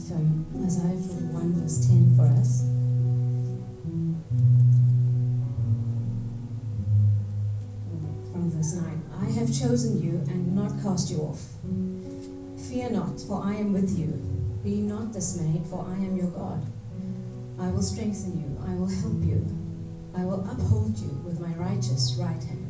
Isaiah 41 verse 10 for us. From verse 9. I have chosen you and not cast you off. Fear not, for I am with you. Be not dismayed, for I am your God. I will strengthen you. I will help you. I will uphold you with my righteous right hand.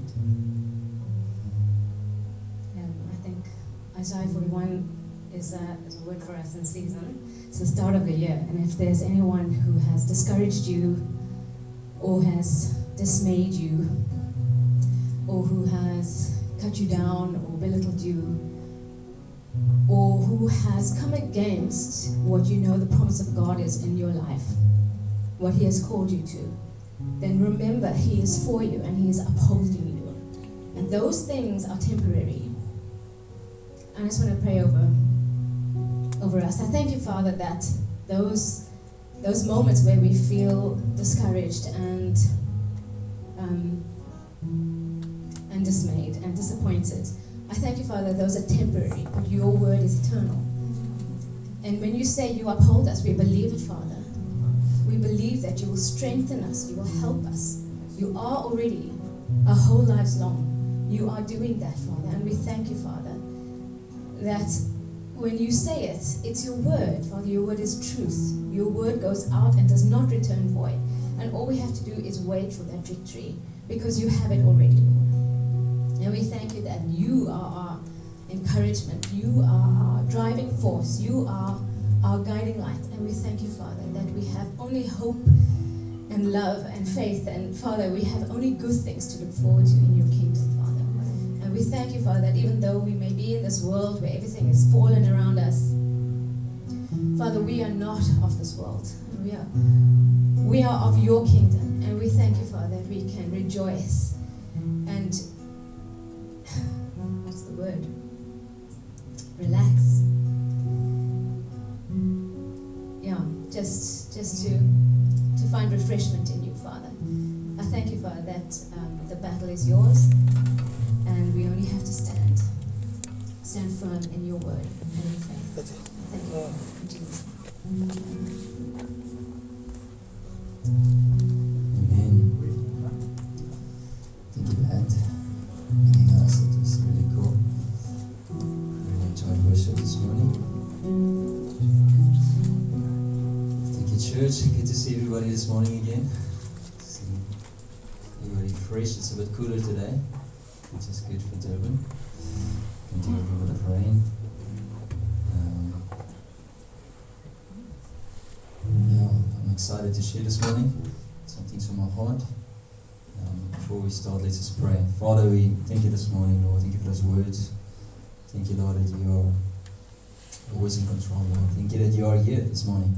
I think Isaiah 41 is a word for us in season. It's the start of the year. And if there's anyone who has discouraged you or has dismayed you or who has cut you down or belittled you or who has come against what you know the promise of God is in your life, what He has called you to, then remember He is for you and He is upholding you. And those things are temporary. I just want to pray over us. I thank you, Father, that those moments where we feel discouraged and dismayed and disappointed, I thank you, Father, those are temporary, but your word is eternal. And when you say you uphold us, we believe it, Father. We believe that you will strengthen us, you will help us. You are already our whole lives long. You are doing that, Father. And we thank you, Father, that when you say it, it's your word, Father. Your word is truth. Your word goes out and does not return void. And all we have to do is wait for that victory, because you have it already, Lord. And we thank you that you are our encouragement. You are our driving force. You are our guiding light. And we thank you, Father, that we have only hope and love and faith. And Father, we have only good things to look forward to in your kingdom, Father. And we thank you, Father, that even though we may be in this world where everything is fallen around us, Father, we are not of this world. We are of your kingdom. And we thank you, Father, that we can rejoice and what's the word? Relax. Yeah, just to find refreshment in you, Father. I thank you, Father, that the battle is yours, and we only have to stand firm in your word and in faith. That's it. Thank you, in Jesus' Amen. Thank you, Pat. Thank you, guys. That was really cool. Really enjoyed worship this morning. Thank you, church. Good to see everybody this morning again. See everybody fresh. It's a bit cooler today, which is good for Durban. Can do a little bit of rain. I'm excited to share this morning. Something's on my heart. Before we start, let's just pray. Father, we thank you this morning, Lord. Thank you for those words. Thank you, Lord, that you are always in control, Lord. Thank you that you are here this morning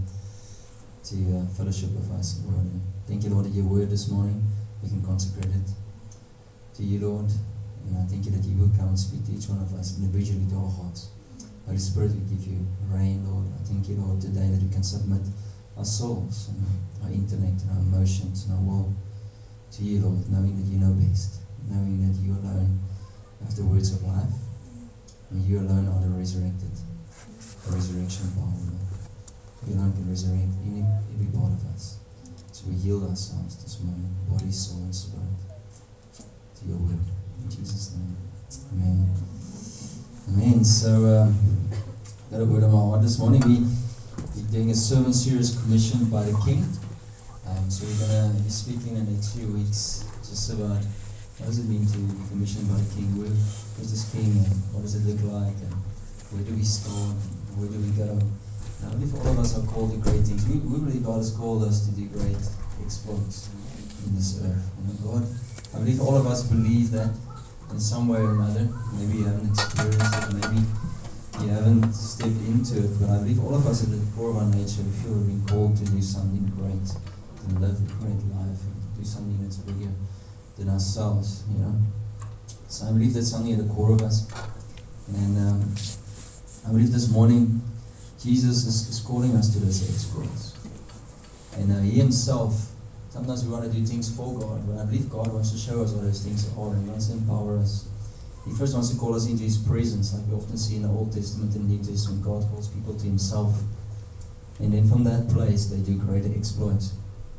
to fellowship with us, Lord. And thank you, Lord, that your word this morning, we can consecrate it to you, Lord. And I thank you that you will come and speak to each one of us individually to our hearts. Holy Spirit, we give you reign, Lord. I thank you, Lord, today that we can submit our souls and our intellect and our emotions and our will to you, Lord, knowing that you know best, knowing that you alone have the words of life, and you alone are the resurrected, the resurrection power, Lord. You alone can resurrect every part of us. So we yield ourselves this morning, body, soul, and spirit, to your word. In Jesus' name, amen. Amen. So, got a word on my heart this morning. We're doing a sermon series commissioned by the King. So we're going to be speaking in the next few weeks just about what does it mean to be commissioned by the King? Who's this King, and what does it look like, and where do we start, and where do we go? And I believe all of us are called to great things. We believe God has called us to do great exploits in this earth. God, I believe all of us believe that in some way or another. Maybe you haven't experienced it, maybe you haven't stepped into it, but I believe all of us at the core of our nature, we feel we've been called to do something great, to live a great life, and to do something that's bigger than ourselves, you know. So I believe that's something at the core of us. And I believe this morning, Jesus is calling us to those exploits. And He Himself, sometimes we want to do things for God, but I believe God wants to show us what those things are, and He wants to empower us. He first wants to call us into His presence, like we often see in the Old Testament and New Testament. God calls people to Himself. And then from that place, they do greater exploits.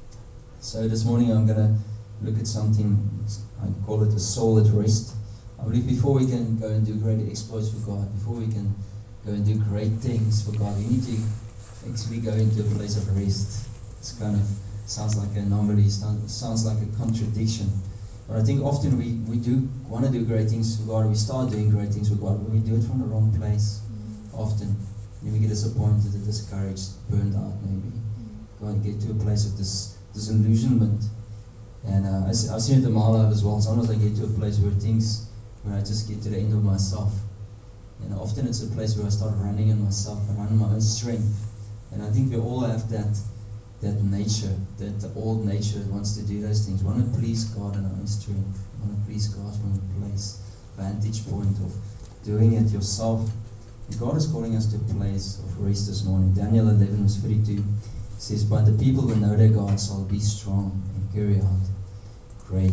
So this morning I'm going to look at something, I call it a soul at rest. I believe before we can go and do greater exploits for God, before we can go and do great things for God, we need to actually go into a place of rest. It's kind of sounds like an anomaly, sounds like a contradiction. But I think often we do want to do great things for God, we start doing great things for God, but we do it from the wrong place often. Then we get disappointed, discouraged, burned out maybe. Go and get to a place of disillusionment. And I've seen it in my life as well. Sometimes I get to a place where I just get to the end of myself. And often it's a place where I start running in myself and running my own strength. And I think we all have that nature, the old nature that wants to do those things. We want to please God in our own strength. We want to please God from a place, vantage point of doing it yourself. And God is calling us to a place of rest this morning. Daniel 11 verse 32 says, "But the people who know their God shall be strong and carry out great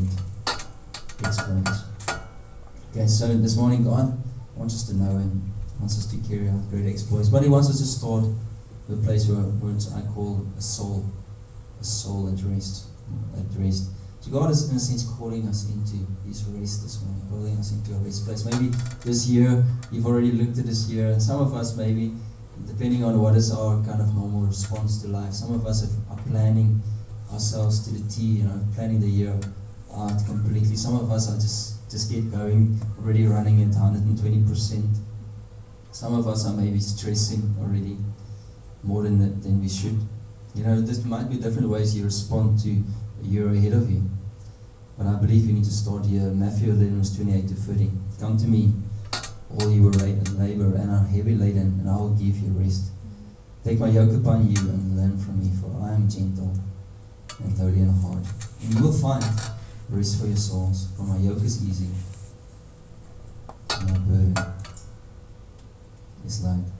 exploits." Okay, so this morning God wants us to know and wants us to carry out great exploits. But He wants us to start with a place where I call a soul at rest. So God is in a sense calling us into His rest this morning, calling us into a rest place. Maybe this year, you've already looked at this year, and some of us maybe, depending on what is our kind of normal response to life, some of us are planning ourselves to the T, planning the year out completely. Some of us are just get going, already running at 120%. Some of us are maybe stressing already more than we should. There might be different ways you respond to a year ahead of you. But I believe you need to start here. Matthew 11 verse 28 to 30. "Come to me, all you who labor and are heavy laden, and I will give you rest. Take my yoke upon you and learn from me, for I am gentle and lowly in heart. And you will find rest for your souls, for my yoke is easy and my burden is light."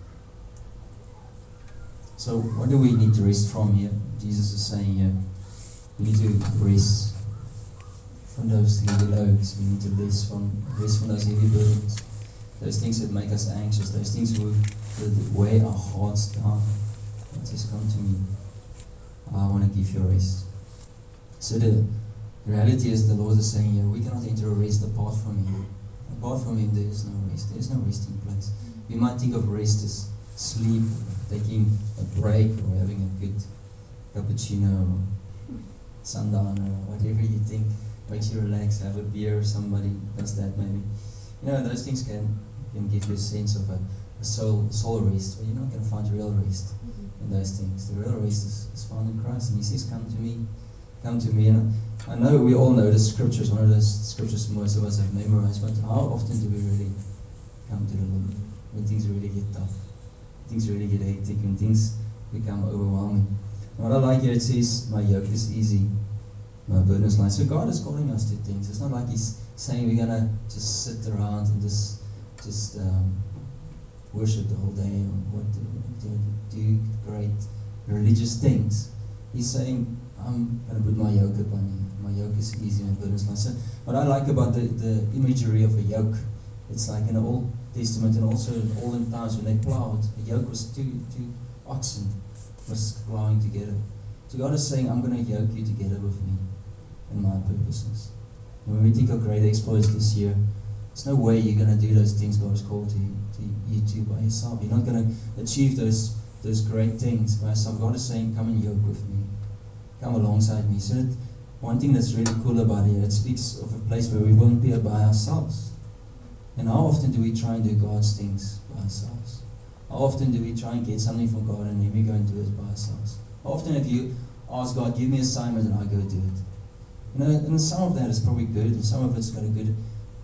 So what do we need to rest from here? Jesus is saying here, we need to rest from those heavy loads. We need to rest from those heavy burdens. Those things that make us anxious, those things that weigh our hearts down. It says, "Come to me. I want to give you rest." So the reality is the Lord is saying here, we cannot enter a rest apart from Him. Apart from Him, there is no rest. There is no resting place. We might think of rest as sleep, taking a break, or having a good cappuccino, or sundown, or whatever you think makes you relax. Have a beer, somebody does that maybe. Those things can give you a sense of a soul rest, but you're not going to find real rest in those things. The real rest is found in Christ, and He says, "Come to me, come to me." And I know we all know the scriptures, one of those scriptures most of us have memorized, but how often do we really come to the Lord when things really get tough, things really get hectic, when things become overwhelming? And what I like here, it says, "My yoke is easy, my burden is light." So God is calling us to things. It's not like He's saying we're going to just sit around and just worship the whole day, or do great religious things. He's saying, "I'm going to put my yoke upon you. My yoke is easy, my burden is light." So what I like about the imagery of a yoke, it's like in the Old Testament and also in olden times when they plowed, a yoke was two oxen was plowing together. So God is saying, "I'm going to yoke you together with me and my purposes." And when we think of great exploits this year, there's no way you're going to do those things God has called you to by yourself. You're not going to achieve those great things by yourself. God is saying, "Come and yoke with me. Come alongside me." So one thing that's really cool about it speaks of a place where we won't be by ourselves. And how often do we try and do God's things by ourselves? How often do we try and get something from God and then we go and do it by ourselves? How often have you asked God, "Give me an assignment," and I go do it? And some of that is probably good, and some of it's got a good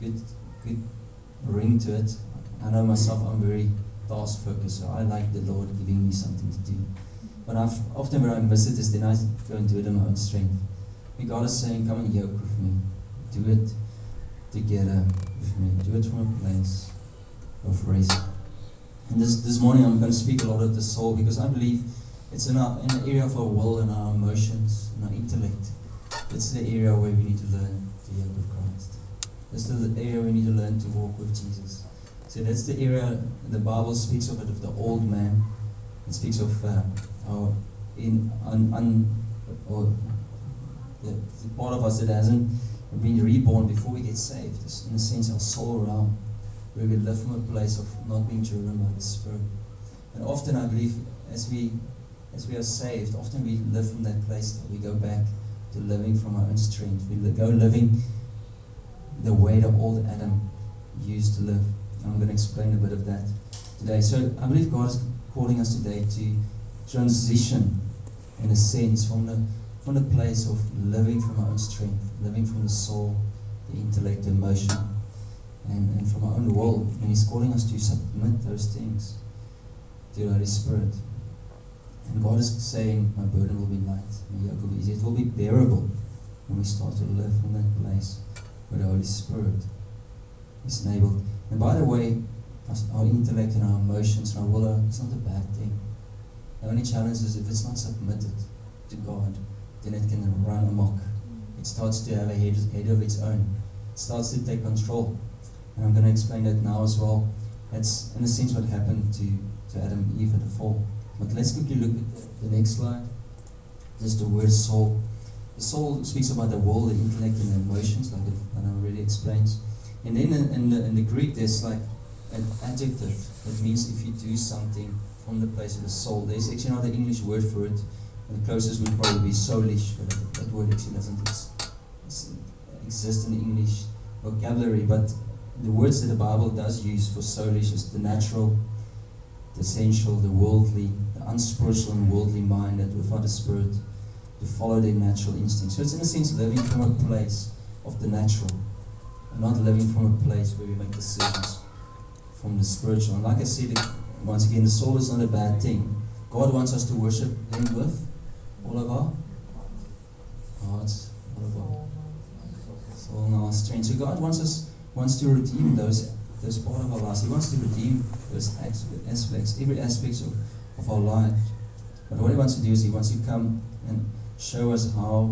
ring to it. I know myself, I'm very task focused, so I like the Lord giving me something to do. But often where I miss it is then I go and do it in my own strength. And God is saying, "Come and yoke with me. Do it together with me. Do it from a place of rest." And this morning I'm going to speak a lot of the soul, because I believe it's in the area of our will and our emotions and our intellect. It's the area where we need to learn to yoke with Christ. It's the area we need to learn to walk with Jesus. So that's the area the Bible speaks of it, of the old man. It speaks of or or the part of us that hasn't been reborn before we get saved. It's, in a sense, our soul realm, where we live from a place of not being driven by the Spirit. And often, I believe, as we are saved, often we live from that place that we go back to living from our own strength. We go living the way that old Adam used to live. And I'm going to explain a bit of that today. So I believe God is calling us today to transition, in a sense, from the place of living from our own strength, living from the soul, the intellect, the emotion, and from our own will. And He's calling us to submit those things to the Holy Spirit. And God is saying, my burden will be light, my yoke will be easy. It will be bearable when we start to live from that place where the Holy Spirit is enabled. And by the way, our intellect and our emotions and our will, it's not a bad thing. The only challenge is if it's not submitted to God, then it can run amok. It starts to have a head of its own. It starts to take control. And I'm going to explain that now as well. That's in a sense what happened to Adam and Eve at the fall. But let's quickly look at the next slide. This is the word soul. The soul speaks about the will, the intellect, and the emotions, like it already explains. And then in the Greek, there's like an adjective that means if you do something from the place of the soul. There's actually not an English word for it. And the closest would probably be soulish, but that word actually doesn't exist in the English vocabulary. But the words that the Bible does use for soulish is the natural, the sensual, the worldly, the unspiritual and worldly mind that without the Spirit to follow their natural instincts. So it's in a sense living from a place of the natural, and not living from a place where we make decisions from the spiritual. And like I said, once again, the soul is not a bad thing. God wants us to worship Him with all of our hearts, all of our soul and our strength. So God wants to redeem those part of our lives. He wants to redeem those aspects, every aspect of our life. But what He wants to do is He wants to come and show us how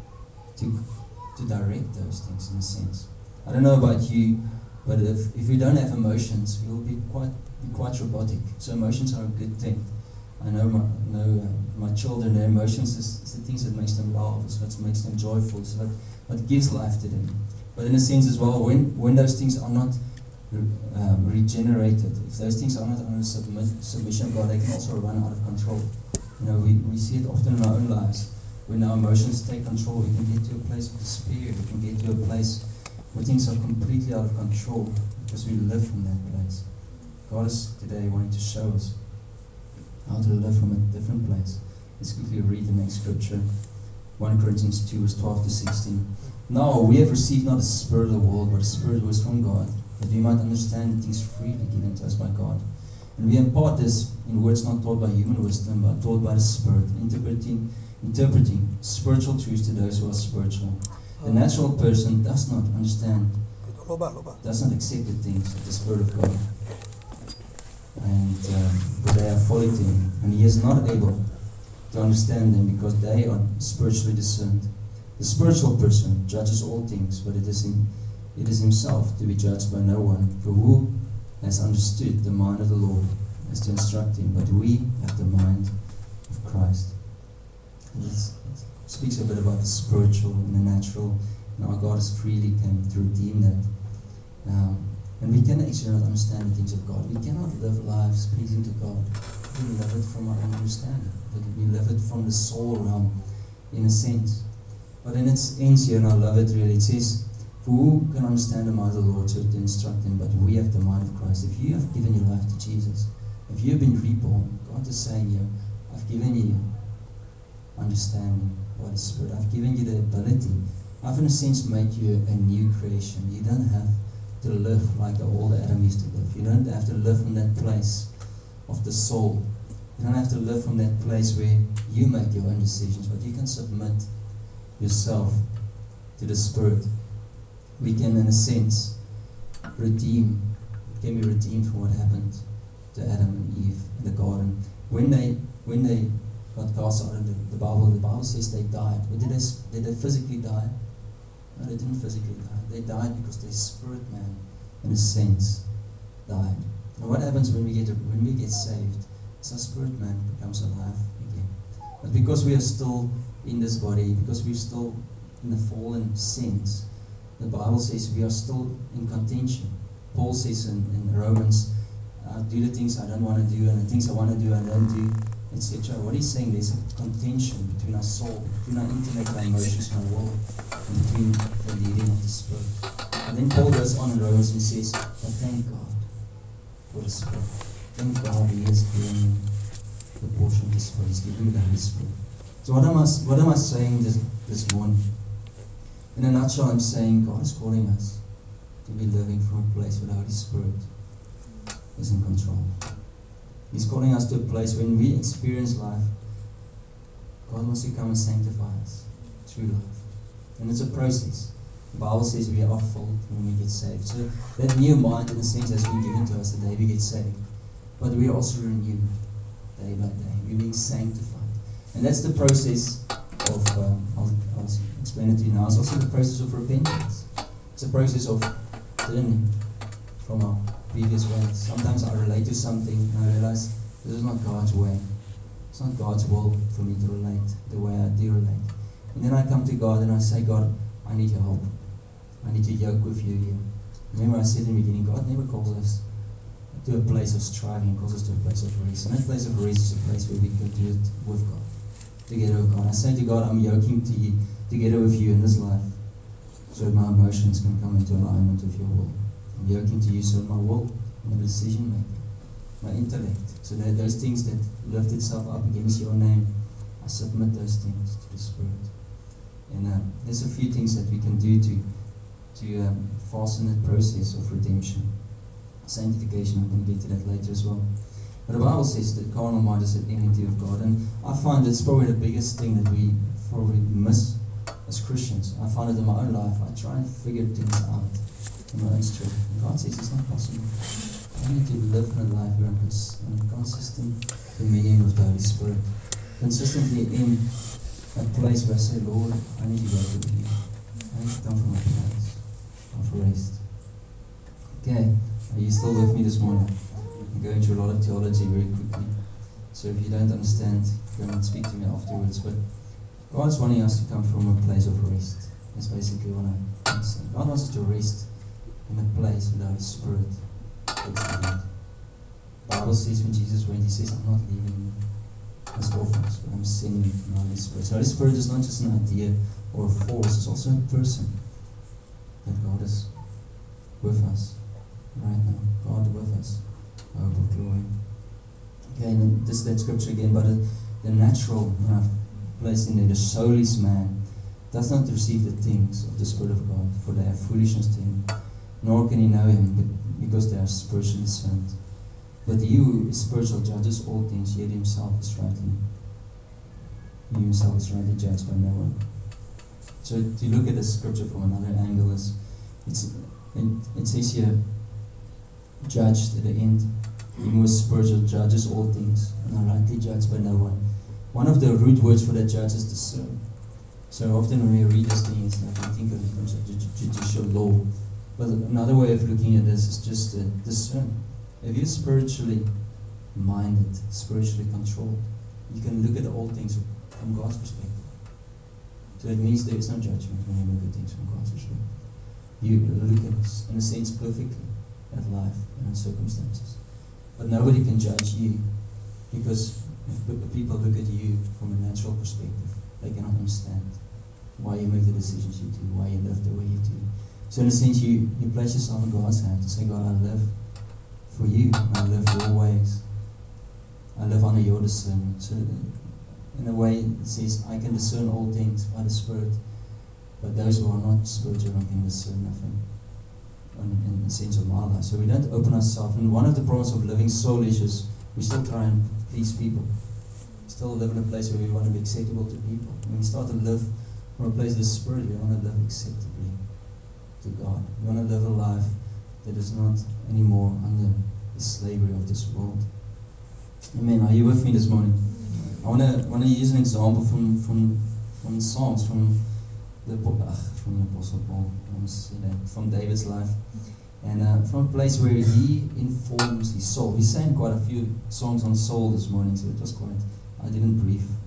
to direct those things, in a sense. I don't know about you, but if we don't have emotions, we will be quite robotic. So emotions are a good thing. I know my children, their emotions is the things that makes them laugh, it's what makes them joyful, it's what gives life to them. But in a sense as well, when those things are not regenerated, if those things are not under submission of God, they can also run out of control. You know, we see it often in our own lives. When our emotions take control, we can get to a place of despair. We can get to a place where things are completely out of control because we live from that place. God is today wanting to show us how to live from a different place. Let's quickly read the next scripture. 1 Corinthians 2, verse 12 to 16. Now we have received not the spirit of the world, but the Spirit who is from God, that we might understand the things freely given to us by God. And we impart this in words not taught by human wisdom, but taught by the Spirit, interpreting spiritual truths to those who are spiritual. The natural person does not understand, does not accept the things of the Spirit of God, and for they are folly to him, and he is not able to understand them because they are spiritually discerned. The spiritual person judges all things, but it is himself to be judged by no one. For who has understood the mind of the Lord as to instruct him? But we have the mind of Christ. It speaks a bit about the spiritual and the natural, and our God has freely come to redeem that. And we can actually not understand the things of God. We cannot live lives pleasing to God. We live it from our own understanding. But we live it from the soul realm, in a sense. But in its ends here, and I love it really, it says, for who can understand the mind of the Lord to instruct him? But we have the mind of Christ. If you have given your life to Jesus, if you have been reborn, God is saying here, I've given you understanding by the Spirit. I've given you the ability. I've in a sense made you a new creation. You don't have to live like the old Adam used to live. You don't have to live from that place of the soul. You don't have to live from that place where you make your own decisions, but you can submit yourself to the Spirit. We can, in a sense, be redeemed from what happened to Adam and Eve in the garden. When they got cast out of the Bible says they died. But did they physically die? No, they didn't physically die. They died because their spirit man, in a sense, died. And what happens when we get saved? Is our spirit man becomes alive again. But because we are still in this body, because we're still in the fallen sins, the Bible says we are still in contention. Paul says in Romans, I do the things I don't want to do, and the things I want to do I don't do, etc. What he's saying, there's a contention between our soul, between our intellect, our emotions, and our will, and between the leading of the Spirit. And then Paul goes on in Romans and says, but thank God for the Spirit. Thank God He has given me the portion of the Spirit. He's given me the Holy Spirit. So what am I saying this morning? In a nutshell, I'm saying God is calling us to be living from a place where the Holy Spirit is in control. He's calling us to a place when we experience life, God wants to come and sanctify us through life. And it's a process. The Bible says we are full when we get saved. So that new mind, in a sense, has been given to us the day we get saved. But we are also renewed day by day. We're being sanctified. And that's the process of, I'll explain it to you now. It's also the process of repentance. It's a process of turning from our previous ways. Sometimes I relate to something and I realize this is not God's way. It's not God's will for me to relate the way I do relate. And then I come to God and I say, God, I need your help. I need to yoke with you here. Remember I said in the beginning, God never calls us to a place of striving, He calls us to a place of rest. And that place of rest is a place where we can do it with God, together with God. I say to God, I'm yoking to you, together with you in this life, so that my emotions can come into alignment with your will. I'm yoking to you so that my will, my decision making, my intellect, so that those things that lift itself up against your name, I submit those things to the Spirit. And there's a few things that we can do to fasten that process of redemption. Sanctification, I'm going to get to that later as well. But the Bible says that carnal mind is at enmity of God, and I find it's probably the biggest thing that we probably miss as Christians. I find it in my own life. I try and figure things out in my own strength. And God says it's not possible. I need to live in a life where I'm in consistent communion with the Holy Spirit, consistently in a place where I say, Lord, I need to go to you. I need to come from a place of rest. Okay, are you still with me this morning? I'm going through a lot of theology very quickly. So if you don't understand, go and speak to me afterwards. But God's wanting us to come from a place of rest. That's basically what I'm saying. God wants us to rest in a place where the Holy Spirit takes the lead. The Bible says when Jesus went, He says, I'm not leaving you as orphans, but I'm sending the Holy Spirit. So the Holy Spirit is not just an idea or a force, it's also a person that God is with us right now. God with us. Hope of glory. Okay, and then this is that scripture again, but the natural, placed in there, the soulless man does not receive the things of the Spirit of God, for they are foolishness to him, nor can he know Him, because they are spiritually discerned. But He who is spiritual judges all things, yet He Himself is rightly judged by no one. So to look at the scripture from another angle, it says here, judged at the end. He who is spiritual judges all things, and are rightly judged by no one. One of the root words for that judge is discern. So often when we read this thing, it's like we think of it in terms of judicial law. But another way of looking at this is just discern. If you're spiritually minded, spiritually controlled, you can look at all things from God's perspective. So it means there is no judgment when you look at things from God's perspective. You look at, in a sense, perfectly at life and at circumstances. But nobody can judge you, because if people look at you from a natural perspective, they cannot understand why you make the decisions you do, why you live the way you do. So in a sense, you place yourself in God's hand and say, God, I live for you. I live your ways. I live under your discernment. So in a way, it says, I can discern all things by the Spirit, but those who are not spiritual can discern nothing in the sense of my life. So we don't open ourselves. And one of the problems of living soulish is we still try and please people. We still live in a place where we want to be acceptable to people. When we start to live from a place of the Spirit, we want to live acceptably to God. We want to live a life that is not anymore under the slavery of this world. Amen. Are you with me this morning? I want to use an example from Psalms, from the Apostle Paul, from David's life, and from a place where he informs his soul. We sang quite a few songs on soul this morning, so it was quite. I didn't brief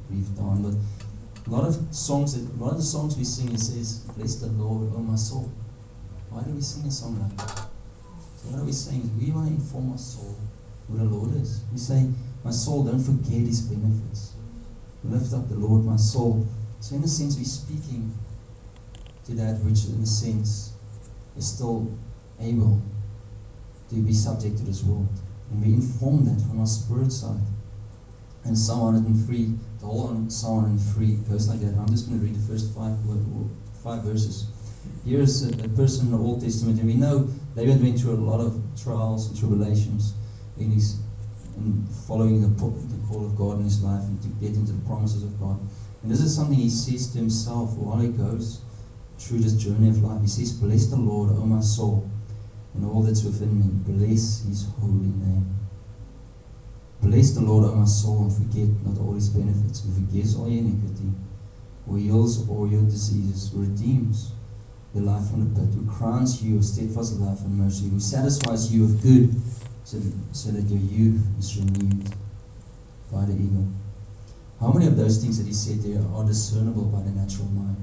grief down. But a lot of the songs we sing, it says, "Bless the Lord, oh my soul." Why do we sing a song like that? So what are we saying? We want to inform our soul who the Lord is. We say, "My soul, don't forget His benefits. Lift up the Lord, my soul." So in a sense, we're speaking to that which, in a sense, is still able to be subject to this world. And we inform that from our spirit side. And Psalm 103, the whole Psalm 103 goes like that. I'm just going to read the first five verses. Here is a person in the Old Testament, and we know David went through a lot of trials and tribulations in following the call of God in his life and to get into the promises of God. And this is something he says to himself while he goes through this journey of life. He says, "Bless the Lord, O my soul, and all that's within me. Bless His holy name." Bless the Lord, O my soul, and forget not all His benefits, who forgives all your iniquity, who heals all your diseases, who redeems your life from the pit, who crowns you with steadfast love and mercy, who satisfies you with good, so that your youth is renewed by the eagle. How many of those things that he said there are discernible by the natural mind?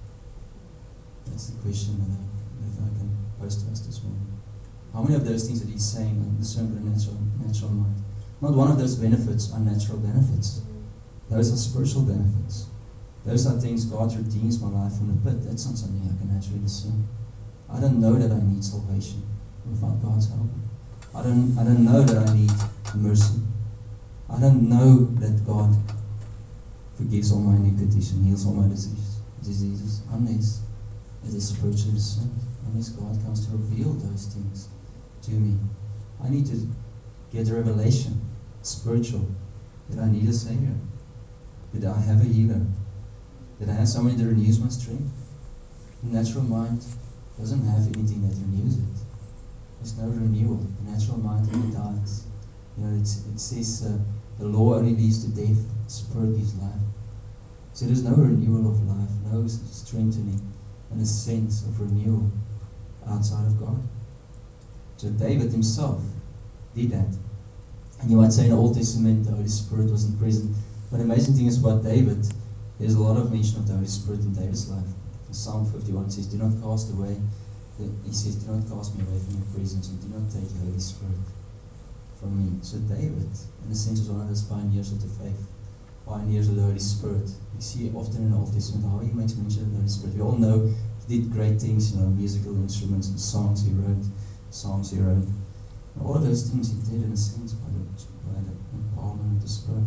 That's the question that I can pose to us this morning. How many of those things that he's saying are discernible by the natural mind? Not one of those benefits are natural benefits. Those are spiritual benefits. Those are things God redeems my life from the pit. That's not something I can naturally discern. I don't know that I need salvation without God's help. I don't know that I need mercy. I don't know that God forgives all my iniquities and heals all my diseases unless it is spiritually discerned, unless God comes to reveal those things to me. I need to get a revelation, spiritual, that I need a Savior, that I have a healer, that I have somebody that renews my strength. The natural mind doesn't have anything that renews it. There's no renewal. The natural mind only dies. It says the law only leads to death, the spirit gives life. So there's no renewal of life, no strengthening, and a sense of renewal outside of God. So David himself did that. And you might say in the Old Testament the Holy Spirit wasn't present. But the amazing thing is about David, there's a lot of mention of the Holy Spirit in David's life. In Psalm 51 it says, "Do not cast away," he says, "Do not cast me away from your presence, and do not take your Holy Spirit from me." So David, in a sense, was one of those pioneers of the faith, pioneers of the Holy Spirit. We see often in the Old Testament how he makes mention of the Holy Spirit. We all know he did great things, musical instruments and songs he wrote, psalms he wrote. And all of those things he did in a sense by the empowerment of the Spirit.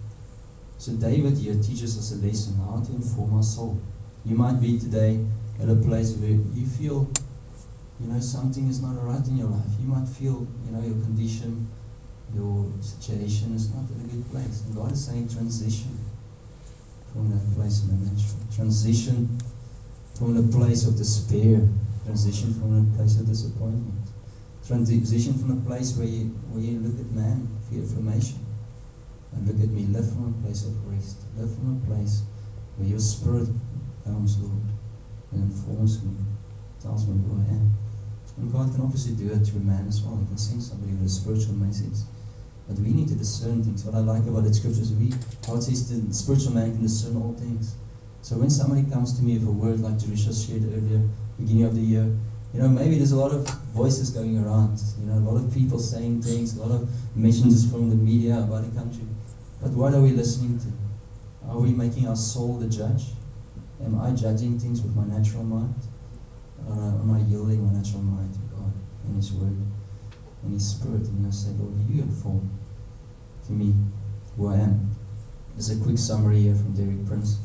So David here teaches us a lesson how to inform our soul. You might be today at a place where you feel, something is not right in your life. You might feel, your condition, your situation is not in a good place. And God is saying transition from that place in the natural. Transition from the place of despair. Transition from the place of disappointment. Transition from a place where you look at man for affirmation. And look at me, live from a place of rest. Live from a place where your spirit comes, Lord, and informs me, tells me who I am. And God can obviously do it through man as well. He can send somebody with a spiritual message. But we need to discern things. What I like about the scriptures, God says the spiritual man can discern all things. So when somebody comes to me with a word like Jerusha shared earlier, beginning of the year, maybe there's a lot of voices going around, a lot of people saying things, a lot of messages from the media about the country. But what are we listening to? Are we making our soul the judge? Am I judging things with my natural mind? Or am I yielding my natural mind to God and His Word and His Spirit? And I say, Lord, you inform to me who I am. There's a quick summary here from Derek Prince.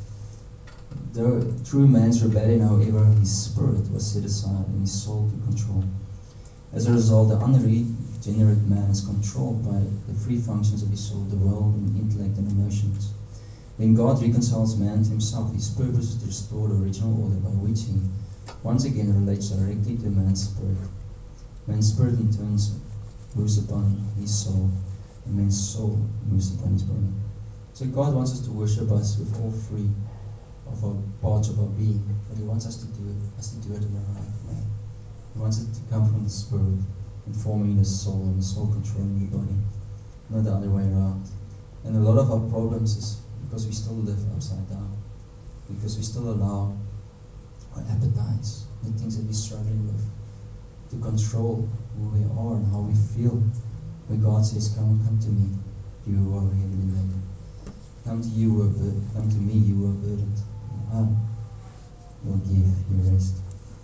The true man's rebellion, however, his spirit was set aside and his soul to control. As a result, the unregenerate man is controlled by the free functions of his soul, the will, and intellect and emotions. When God reconciles man to himself, his purpose is to restore the original order by which he once again relates directly to man's spirit. Man's spirit in turn moves upon his soul, and man's soul moves upon his body. So God wants us to worship us with all three of our parts of our being, but He wants us to do it in the right way. He wants it to come from the Spirit, informing the soul, and the soul controlling the body, not the other way around. And a lot of our problems is because we still live upside down, because we still allow our appetites, the things that we're struggling with, to control who we are and how we feel. When God says, come to me, you who are heavily laden. Come to you who are burdened. Come to me, you who are burdened. And I will give you rest.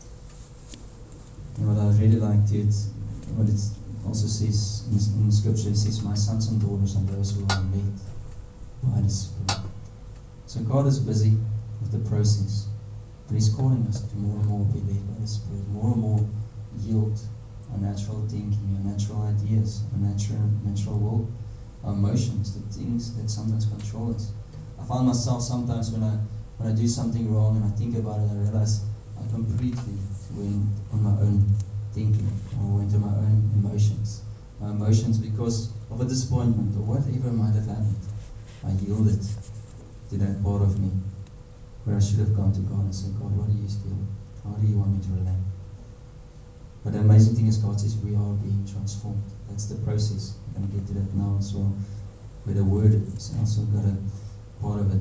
And what I really like to it, what it also says in Scripture, it says, my sons and daughters are those who are led by the Spirit. So God is busy with the process, but He's calling us to more and more be led by the Spirit, more and more yield our natural thinking, our natural ideas, our natural will, our emotions, the things that sometimes control us. I find myself sometimes when I do something wrong and I think about it, I realize I completely went on my own thinking, or went to my own emotions. My emotions, because of a disappointment or whatever might have happened, I yielded to that part of me where I should have gone to God and said, God, what do you feel? How do you want me to relate? But the amazing thing is God says we are being transformed. That's the process. I'm going to get to that now as well. Where the word has also got a part of it.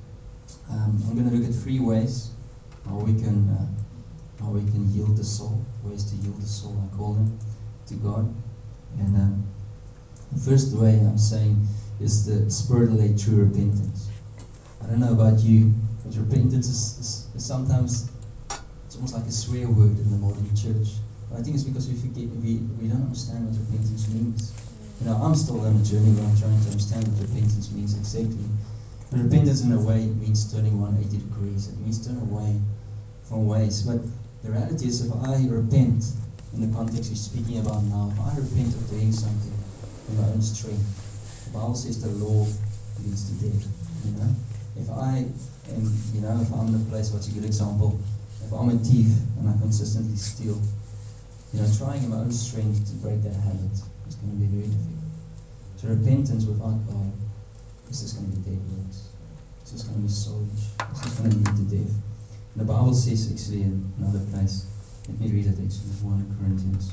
I'm going to look at 3 ways how we can yield the soul. Ways to yield the soul, I call them, to God. And the first way I'm saying is the Spirit-led true repentance. I don't know about you, but repentance is sometimes, it's almost like a swear word in the modern church. But I think it's because we forget, we don't understand what repentance means. You know, I'm still on a journey where I'm trying to understand what repentance means exactly. But repentance in a way means turning 180 degrees. It means turn away from ways. But the reality is, if I repent, in the context we're speaking about now, if I repent of doing something in my own strength, the Bible says the law leads to death. You know? If I am, if I'm in a place, what's a good example? If I'm a thief and I consistently steal, trying in my own strength to break that habit is going to be very difficult. So repentance without God is just going to be dead works. It's just going to be soulish. It's just going to lead to death. And the Bible says actually in another place, let me read it actually, 1 Corinthians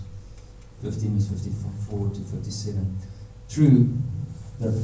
15 verse 54 to 57. True, that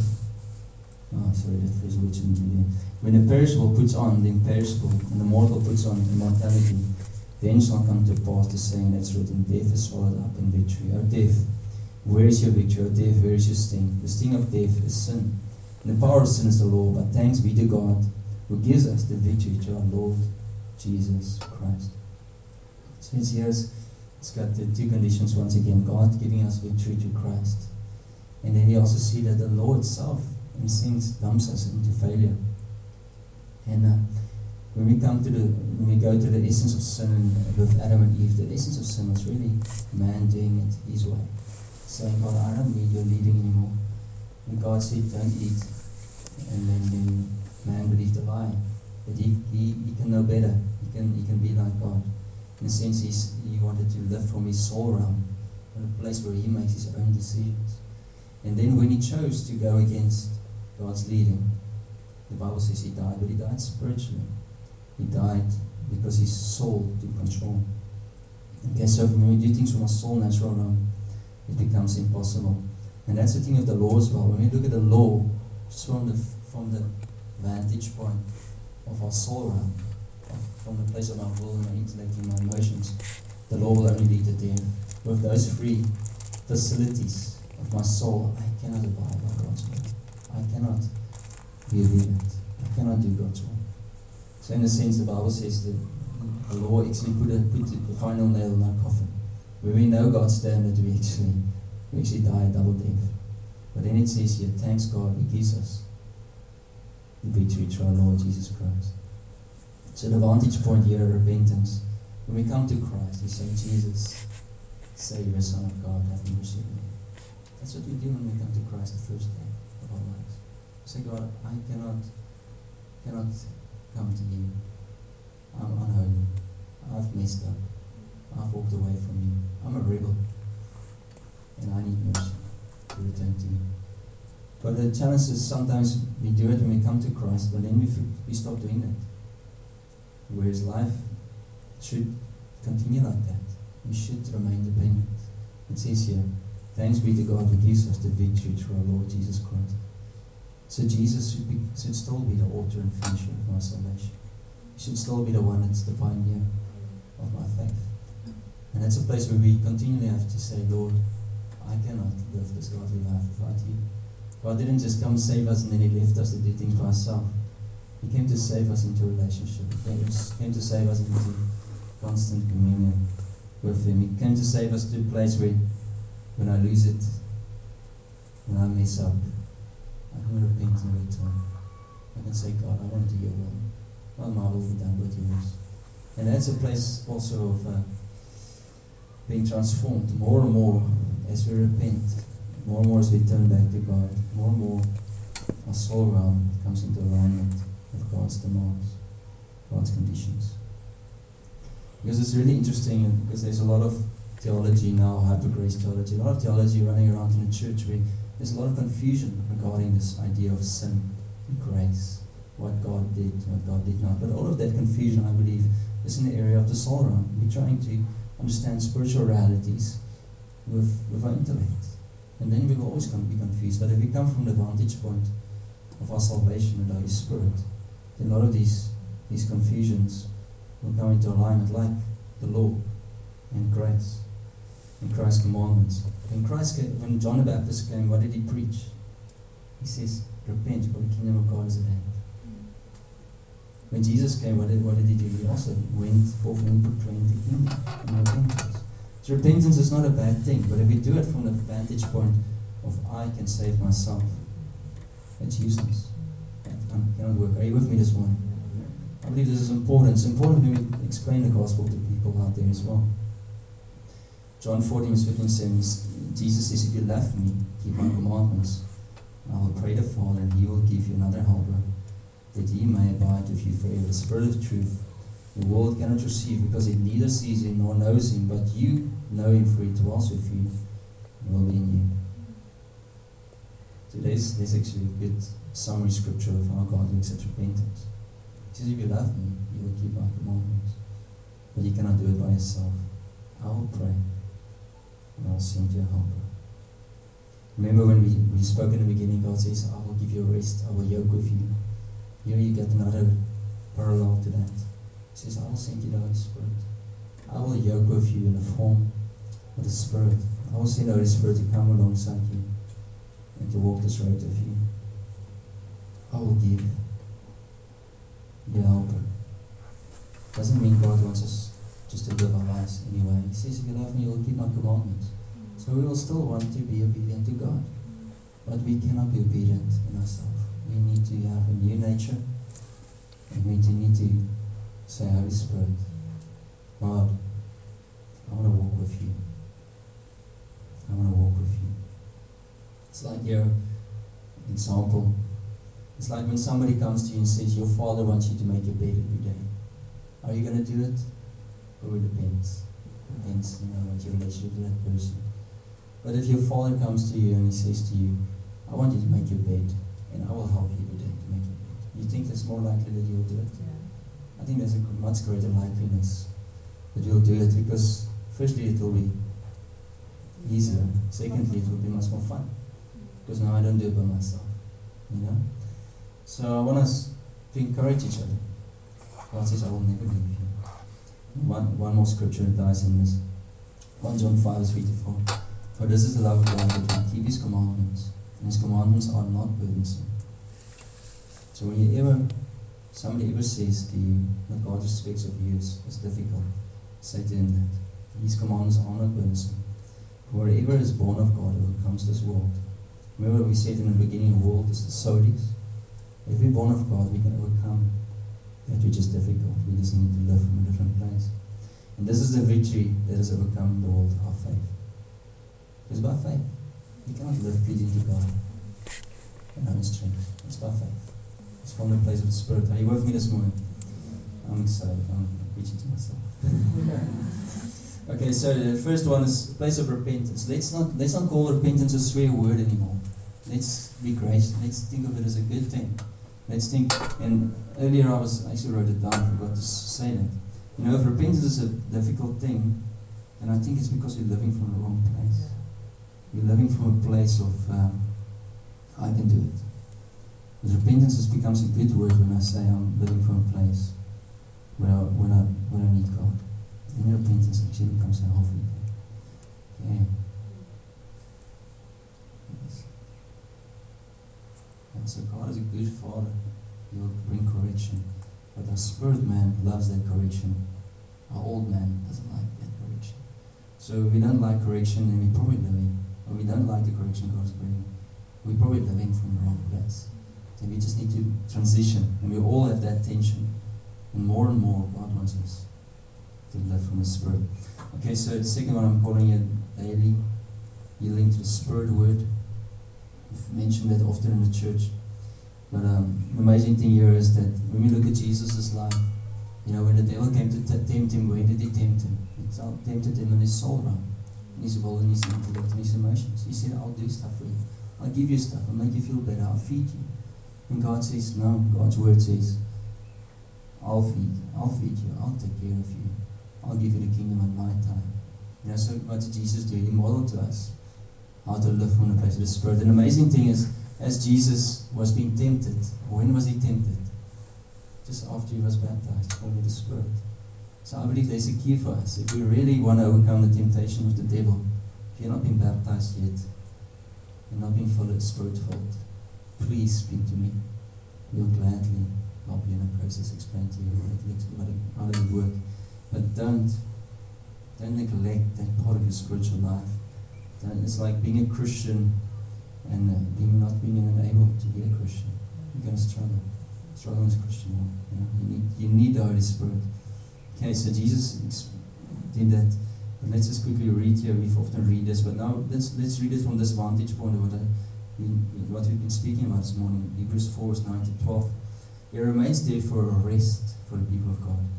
verse which when the perishable puts on the imperishable, and the mortal puts on immortality, then shall come to pass the saying that's written, death is swallowed up in victory. O death, where is your victory? O death, where is your sting? The sting of death is sin, and the power of sin is the law. But thanks be to God, who gives us the victory to our Lord Jesus Christ. So it's got the 2 conditions once again. God giving us victory to Christ. And then you also see that the law itself, in a sense, dumps us into failure. And when we go to the essence of sin with Adam and Eve, the essence of sin was really man doing it his way. Saying, God, I don't need your leading anymore. And God said, don't eat. And then man believed a lie. That he can know better. He can be like God. In a sense, he wanted to live from his soul realm, in a place where he makes his own decisions. And then when he chose to go against God's leading, the Bible says he died, but he died spiritually. He died because his soul took control. Okay, so when we do things from our soul natural realm, it becomes impossible. And that's the thing of the law as well. When we look at the law, just from the vantage point of our soul realm, from the place of my will and my intellect and my emotions, the law will only lead to death. With those 3 facilities of my soul, I cannot abide by God's will. I cannot believe it. I cannot do God's will. So in a sense, the Bible says that the law actually put the final nail in our coffin. When we know God's standard, we actually die a double death. But then it says here, thanks God, He gives us the victory through our Lord Jesus Christ. So the vantage point here of repentance, when we come to Christ, we say, Jesus, Savior, Son of God, have mercy on me. That's what we do when we come to Christ the first day of our lives. We say, God, I cannot come to you. I'm unholy. I've messed up. I've walked away from you. I'm a rebel. And I need mercy to return to you. But the challenge is sometimes we do it when we come to Christ, but then we stop doing that. Whereas life should continue like that. We should remain dependent. It says here, thanks be to God who gives us the victory through our Lord Jesus Christ. So Jesus should still be the author and finisher of my salvation. He should still be the one that's the pioneer of my faith. And that's a place where we continually have to say, Lord, I cannot live this godly life without you. God didn't just come save us and then He left us to do things by ourselves. He came to save us into a relationship. He came to save us into constant communion with Him. He came to save us to a place where, when I lose it, when I mess up, I can repent and return. I can say, God, I want to do your will. Not my will be done, but yours. And that's a place also of being transformed more and more as we repent, more and more as we turn back to God, more and more our soul realm comes into alignment with God's demands, God's conditions. Because it's really interesting, because there's a lot of theology now, hyper-grace theology, a lot of theology running around in the church where there's a lot of confusion regarding this idea of sin and grace, what God did, what God did not. But all of that confusion, I believe, is in the area of the soul realm. We're trying to understand spiritual realities with our intellect. And then we will always be confused. But if we come from the vantage point of our salvation and the Holy Spirit, then a lot of these confusions will come into alignment, like the law and grace and Christ's commandments. When John the Baptist came, what did he preach? He says, repent, for the kingdom of God is at hand. When Jesus came, what did he do? He also went forth and proclaimed the kingdom and repentance. So repentance is not a bad thing, but if we do it from the vantage point of I can save myself, it's useless. It cannot work. Are you with me this morning? I believe this is important. It's important when we explain the gospel to people out there as well. John 14:15 says, Jesus says, if you love me, keep my commandments. And I will pray the Father, and He will give you another helper, that He may abide with you forever. The Spirit of truth, the world cannot receive, because it neither sees Him nor knows Him, but you know Him, for He dwells with you and will be in you. Today's actually a good summary scripture of how God looks at repentance. He says, if you love me, you will keep my commandments. But you cannot do it by yourself. I will pray, and I will send you a helper. Remember when we spoke in the beginning, God says, I will give you rest, I will yoke with you. Here you get another parallel to that. He says, I will send you the Holy Spirit. I will yoke with you in the form of the Spirit. I will send the Holy Spirit to come alongside you and to walk this road with you. I will give you a helper. Doesn't mean God wants us just to live our lives anyway. He says, if you love me, you will keep my commandments. So we will still want to be obedient to God. But we cannot be obedient in ourselves. We need to have a new nature. And we need to say, Holy Spirit, God, I want to walk with you. I want to walk with you. It's like your example. It's like when somebody comes to you and says, your father wants you to make your bed every day. Are you going to do it? Or it depends. It depends, what your relationship with that person. But if your father comes to you and he says to you, I want you to make your bed, and I will help you every day to make your bed. You think that's more likely that you'll do it? Yeah. I think there's a much greater likeliness that you'll do it, because firstly it will be easier. Secondly, it will be much more fun. Because now I don't do it by myself. So I want us to encourage each other. God says, I will never leave you. One more scripture that ties in this. 1 John 5:3-4. For this is the love of God, that we keep His commandments. And His commandments are not burdensome. So when somebody ever says to you that God expects of you is difficult, say to them that His commandments are not burdensome. For wherever is born of God overcomes this world. Remember we said in the beginning, the world is the solis. If we're born of God, we can overcome that which is difficult. We just need to live from a different place. And this is the victory that has overcome the world, our faith. It's by faith. You cannot live pleasing to God in our own strength. It's by faith. It's from the place of the Spirit. Are you with me this morning? I'm excited. I'm preaching to myself. Okay, so the first one is place of repentance. Let's not call repentance a swear word anymore. Let's be gracious. Let's think of it as a good thing. Let's think. And earlier I actually wrote it down. I forgot to say that. If repentance is a difficult thing, then I think it's because we're living from the wrong place. We're living from a place of I can do it. But repentance becomes a good word when I say I'm living from a place where I need God. Then repentance actually becomes a healthy thing. Okay. Yes. And so God is a good Father. He will bring correction. But our spirit man loves that correction. Our old man doesn't like that correction. So if we don't like correction, then we're probably living. Or we don't like the correction God is bringing, we're probably living from the wrong place. So we just need to transition. And we all have that tension. And more God wants us to live from the Spirit. Okay, so the second one I'm calling it daily yielding to the Spirit word. I've mentioned that often in the church. But the amazing thing here is that when we look at Jesus' life, when the devil came to tempt him, where did he tempt him? He tempted him in his soul realm, in his will, in his intellect, in his emotions. He said, I'll do stuff for you. I'll give you stuff. I'll make you feel better. I'll feed you. And God says, no. God's word says, I'll feed you. I'll feed you. I'll take care of you. I'll give you the kingdom at my time. So what did Jesus do? He modeled to us how to live from the place of the Spirit. And the amazing thing is, as Jesus was being tempted, when was he tempted? Just after he was baptized, only the Spirit. So I believe there's a key for us. If we really want to overcome the temptation of the devil, if you're not been baptized yet, and not being full of Spirit-filled, please speak to me. We'll gladly help you in the process, explain to you how it would work. But don't neglect that part of your spiritual life. It's like being a Christian and not being enabled to be a Christian. You're going to struggle as a Christian. You need the Holy Spirit. Okay, so Jesus did that. But let's just quickly read here. We've often read this, but now let's read it from this vantage point of what we've been speaking about this morning. Hebrews 4, 9 to 12. It remains therefore a rest for the people of God.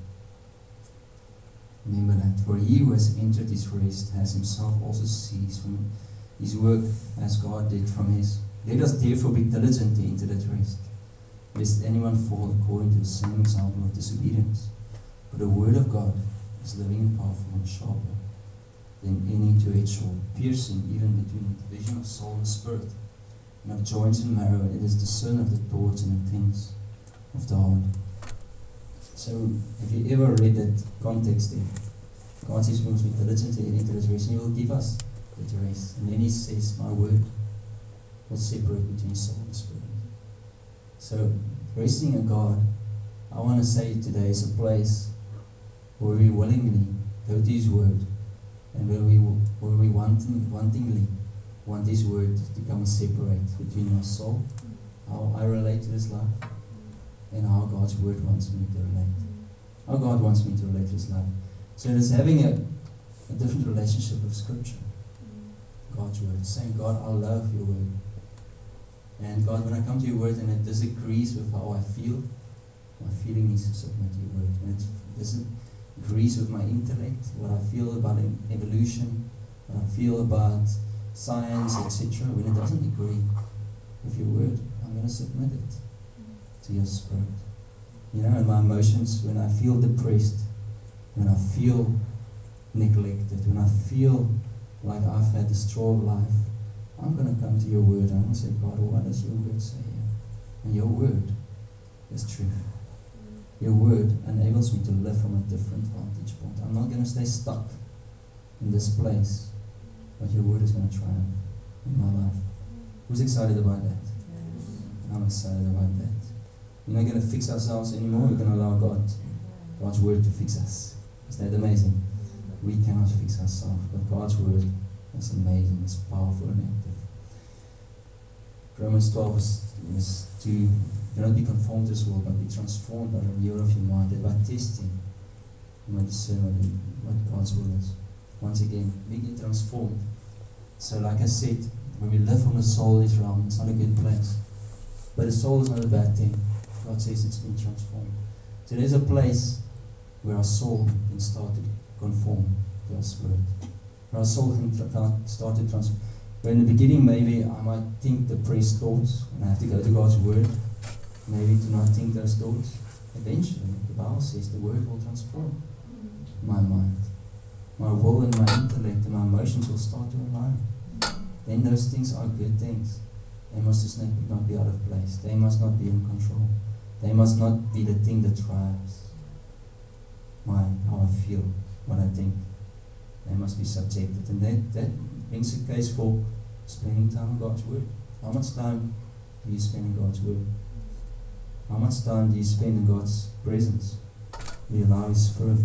Remember that. For he who has entered his rest has himself also ceased from his work as God did from his. Let us therefore be diligent to enter that rest, lest anyone fall according to the same example of disobedience. For the word of God is living and powerful and sharper than any two-edged sword, piercing even between the division of soul and spirit, and of joints and marrow, and it is discerner of the thoughts and intents of the heart. So, if you ever read that context there, God says we must be diligent to enter this rest, and He will give us that rest. And then He says, my word will separate between soul and spirit. So, resting in God, I want to say today, is a place where we willingly go to His word, and where we wantingly want His word to come and separate between our soul, how I relate to this life, and how God's word wants me to relate. How God wants me to relate to this life. So it's having a different relationship with Scripture. God's word. Saying, God, I love your word. And God, when I come to your word and it disagrees with how I feel, my feeling needs to submit to your word. And it disagrees with my intellect, what I feel about evolution, what I feel about science, etc. When it doesn't agree with your word, I'm going to submit it to your spirit. And my emotions, when I feel depressed, when I feel neglected, when I feel like I've had the straw of life, I'm going to come to your word and I'm going to say, God, what does your word say here? And your word is truth. Your word enables me to live from a different vantage point. I'm not going to stay stuck in this place, but your word is going to triumph in my life. Who's excited about that? I'm excited about that. We're not going to fix ourselves anymore. We're going to allow God's word to fix us. Is that amazing? We cannot fix ourselves, but God's word is amazing. It's powerful and active. Romans 12 is to do not be conformed to this world, but be transformed by the renewal of your mind, and by testing you might discern what God's will is. Once again, we get transformed. So like I said, when we live from the soulish realm, it's not a good place. But the soul is not a bad thing. God says it's been transformed. So there's a place where our soul can start to conform to our spirit. Where our soul can start to transform. Where in the beginning maybe I might think depressed thoughts, and I have to go to God's word, maybe to not think those thoughts. Eventually, the Bible says the word will transform my mind. My will and my intellect and my emotions will start to align. Then those things are good things. They must just not be out of place. They must not be in control. They must not be the thing that drives how I feel, what I think. They must be subjected. And that brings a case for spending time in God's Word. How much time do you spend in God's Word? How much time do you spend in God's presence? Do you allow His Spirit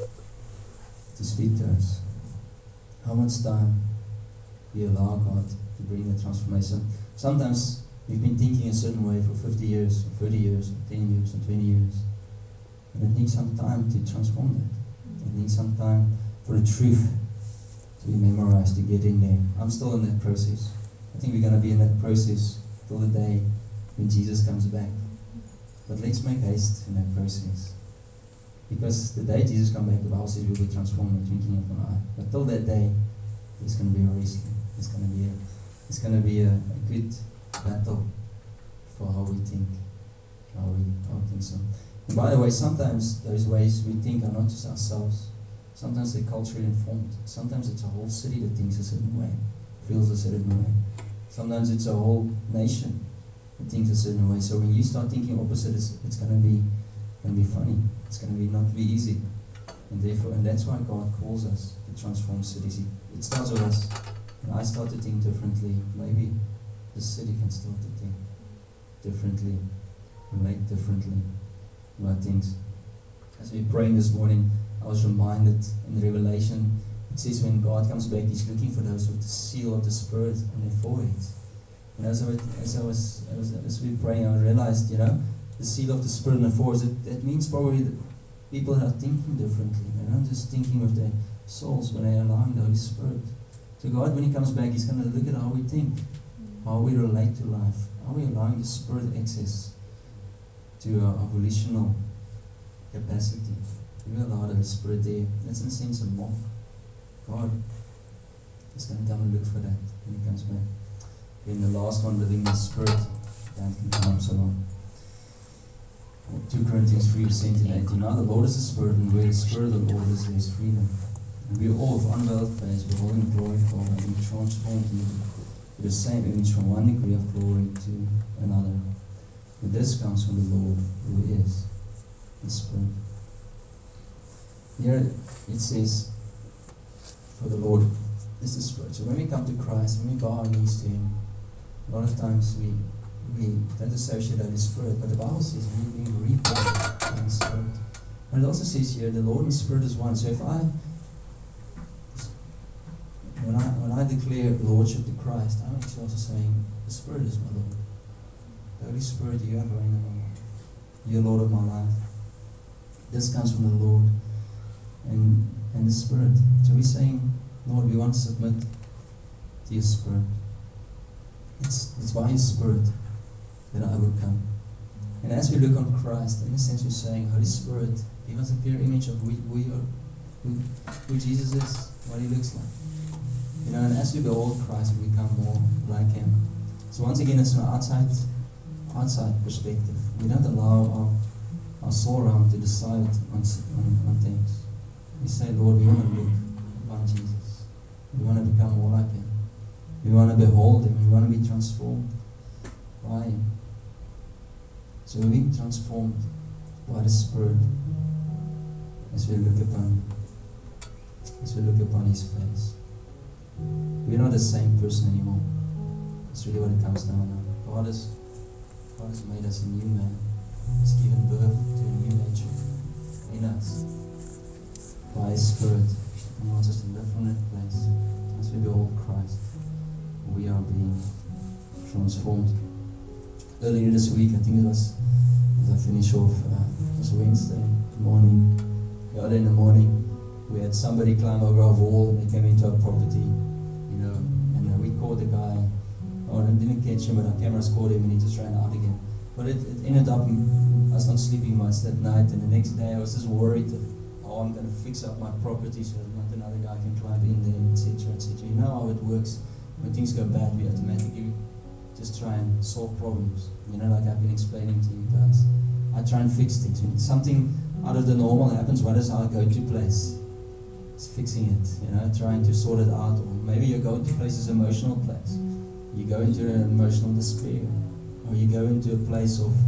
to speak to us? How much time do you allow God to bring the transformation? Sometimes we've been thinking a certain way for 50 years, or 30 years, or 10 years, or 20 years. And it needs some time to transform that. It needs some time for the truth to be memorized, to get in there. I'm still in that process. I think we're going to be in that process till the day when Jesus comes back. But let's make haste in that process. Because the day Jesus comes back, the Bible says we'll be transformed in the twinkling of an eye. But till that day, there's going to be a wrestling. It's going to be a good battle for how we think. How we think so. And by the way, sometimes those ways we think are not just ourselves. Sometimes they're culturally informed. Sometimes it's a whole city that thinks a certain way, feels a certain way. Sometimes it's a whole nation that thinks a certain way. So when you start thinking opposite, it's going to be funny. It's going to not be easy. And that's why God calls us to transform cities. It starts with us. When I start to think differently, maybe the city can start to think differently, relate differently about things. As we were praying this morning, I was reminded in the Revelation, it says when God comes back, He's looking for those with the seal of the Spirit on their foreheads. And as we were praying, I realized, the seal of the Spirit on the foreheads, that means probably that people are thinking differently. They're not just thinking with their souls, but they're allowing the Holy Spirit. So God, when He comes back, He's going to look at how we think, how we relate to life, how we allowing the Spirit access to our volitional capacity. We allow the Spirit there. That's in a sense a mock. God is going to come and look for that when He comes back. Then the last one, living in the Spirit. That can come so long. 2 Corinthians 3:17-18. Now the Lord is the Spirit, and where the Spirit of the Lord is, there is freedom. And we all, with unveiled face, beholding the glory of God, are being transformed into the same image from one degree of glory to another. But this comes from the Lord, who is the Spirit. Here it says, for the Lord is the Spirit. So when we come to Christ, when we bow our knees to Him, a lot of times we don't associate that with Spirit, but the Bible says we're being reborn in the Spirit. And it also says here, the Lord and the Spirit is one. So when I declare Lordship to Christ, I'm actually also saying, the Spirit is my Lord. The Holy Spirit, you have reign in my life. You're Lord of my life. This comes from the Lord and the Spirit. So we're saying, Lord, we want to submit to Your Spirit. It's by His Spirit that I overcome. And as we look on Christ, in a sense we're saying, Holy Spirit, give us a clear image of who Jesus is, what He looks like. And as we behold Christ, we become more like Him. So once again, it's an outside perspective. We don't allow our soul realm to decide on things. We say, Lord, we want to look upon Jesus. We want to become more like Him. We want to behold Him. We want to be transformed by Him. So we're being transformed by the Spirit as we look upon His face. We're not the same person anymore. That's really what it comes down to. God has made us a new man. He's given birth to a new nature in us by His Spirit. He wants us to live from that place. As we behold Christ, we are being transformed. Earlier this week, I think it was, as I finish off, it was Wednesday morning, early in the morning, we had somebody climb over our wall and they came into our property, and we caught the guy. Oh, I didn't catch him, but our cameras caught him and he just ran out again. But it ended up us not sleeping much that night, and the next day I was just worried that, I'm going to fix up my property so that not another guy can climb in there, etc., etc. You know how it works. When things go bad, we automatically just try and solve problems. Like I've been explaining to you guys. I try and fix things. When something out of the normal happens, what is our go-to place? It's fixing it, trying to sort it out. Or maybe your go-to place is emotional place. You go into an emotional despair, or you go into a place of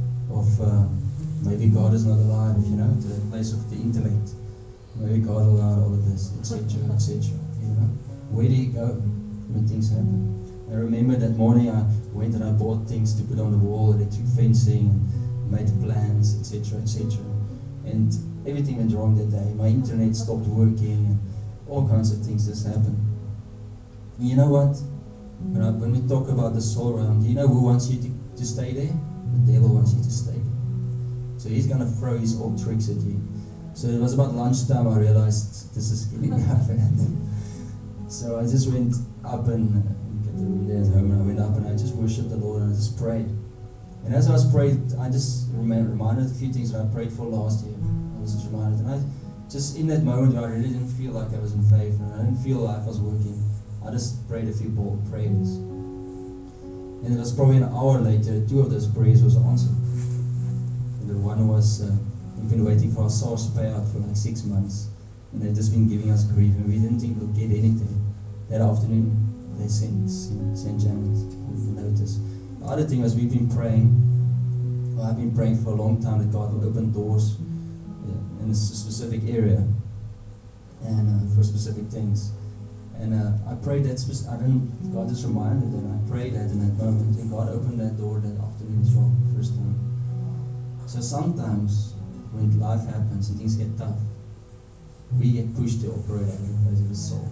maybe God is not alive, to that place of the intellect. Maybe God allowed all of this, etc., etc. Where do you go when things happen? I remember that morning I went and I bought things to put on the wall, electric fencing, and made plans, etc., etc. And everything went wrong that day. My internet stopped working, and all kinds of things just happened. And you know what? When we talk about the soul realm, do you know who wants you to stay there? The devil wants you to stay there. So he's going to throw his old tricks at you. So it was about lunchtime I realized this is getting out of hand. So I just went up and got the room there at home, and I went up and I just worshipped the Lord and I just prayed. And as I was praying, I just reminded a few things that I prayed for last year. I was just reminded, and I just in that moment I really didn't feel like I was in faith, and I didn't feel like I was working. I just prayed a few bold prayers. And it was probably an hour later, 2 of those prayers was answered. And the one was, we've been waiting for our SARS payout for like 6 months. And they've just been giving us grief, and we didn't think we'd get anything. That afternoon, they sent Janet the notice. The other thing was we've been praying, I've been praying for a long time that God will open doors in a specific area and for specific things. And I prayed that, God just reminded, and I prayed that in that moment, and God opened that door that afternoon as well, the first time. So sometimes when life happens and things get tough, we get pushed to operate out of the place of the soul.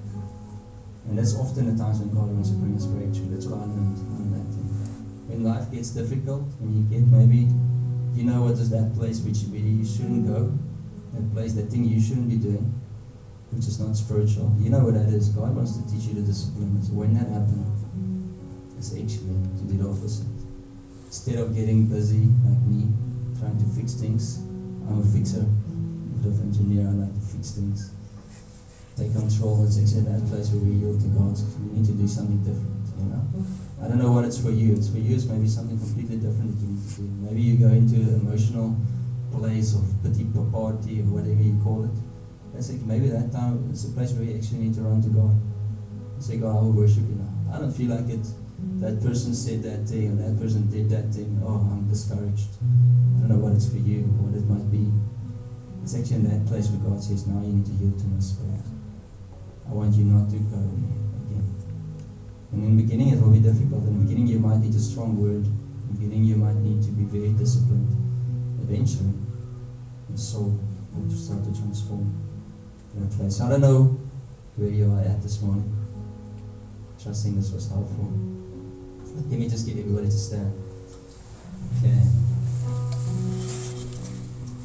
And that's often the times when God wants to bring us breakthrough. That's what I learned on that thing. When life gets difficult, when you get maybe, what is that place where you shouldn't go, that place, that thing you shouldn't be doing, which is not spiritual. You know what that is. God wants to teach you the discipline. So when that happens, it's actually to do the opposite. Instead of getting busy like me, trying to fix things, I'm a fixer. I'm an engineer, I like to fix things. Take control. It's actually that place where we yield to God. We need to do something different, I don't know what it's for you. It's for you, it's maybe something completely different that you need to do. Maybe you go into an emotional place of pity party or whatever you call it. That's like maybe that time it's a place where you actually need to run to God. And say, God, I will worship you now. I don't feel like it. That person said that thing, or that person did that thing. Oh, I'm discouraged. I don't know what it's for you, or what it might be. It's actually in that place where God says, now you need to yield to my spirit. I want you not to go there again. And in the beginning it will be difficult. In the beginning you might need a strong word. In the beginning you might need to be very disciplined. Eventually, your soul will start to transform in that place. I don't know where you are at this morning. Trusting this was helpful. Let me just get everybody to stand. Okay.